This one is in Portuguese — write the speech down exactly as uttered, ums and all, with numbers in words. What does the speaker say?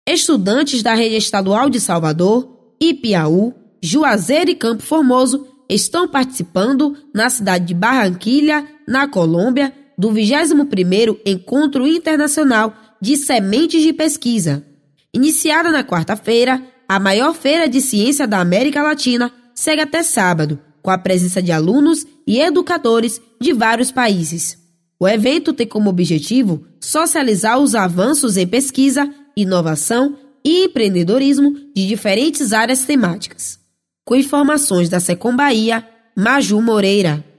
Estudantes da Rede Estadual de Salvador, Ipiaú, Juazeiro e Campo Formoso estão participando na cidade de Barranquilla, na Colômbia, do vigésimo primeiro Encontro Internacional de Sementes de Pesquisa. Iniciada na quarta-feira, a maior feira de ciência da América Latina segue até sábado, com a presença de alunos e educadores de vários países. O evento tem como objetivo socializar os avanços em pesquisa, inovação e empreendedorismo de diferentes áreas temáticas. Com informações da Secom Bahia, Maju Moreira.